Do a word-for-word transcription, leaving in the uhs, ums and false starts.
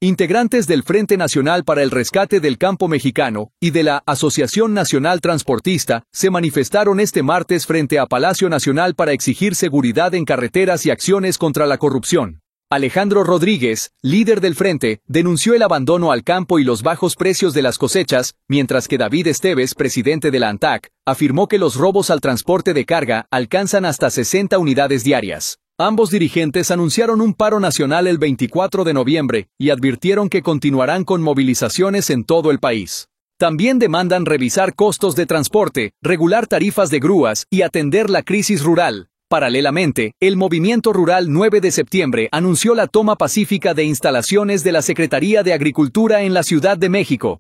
Integrantes del Frente Nacional para el Rescate del Campo Mexicano y de la Asociación Nacional Transportista se manifestaron este martes frente a Palacio Nacional para exigir seguridad en carreteras y acciones contra la corrupción. Alejandro Rodríguez, líder del Frente, denunció el abandono al campo y los bajos precios de las cosechas, mientras que David Esteves, presidente de la ANTAC, afirmó que los robos al transporte de carga alcanzan hasta sesenta unidades diarias. Ambos dirigentes anunciaron un paro nacional el veinticuatro de noviembre y advirtieron que continuarán con movilizaciones en todo el país. También demandan revisar costos de transporte, regular tarifas de grúas y atender la crisis rural. Paralelamente, el Movimiento Rural nueve de septiembre anunció la toma pacífica de instalaciones de la Secretaría de Agricultura en la Ciudad de México.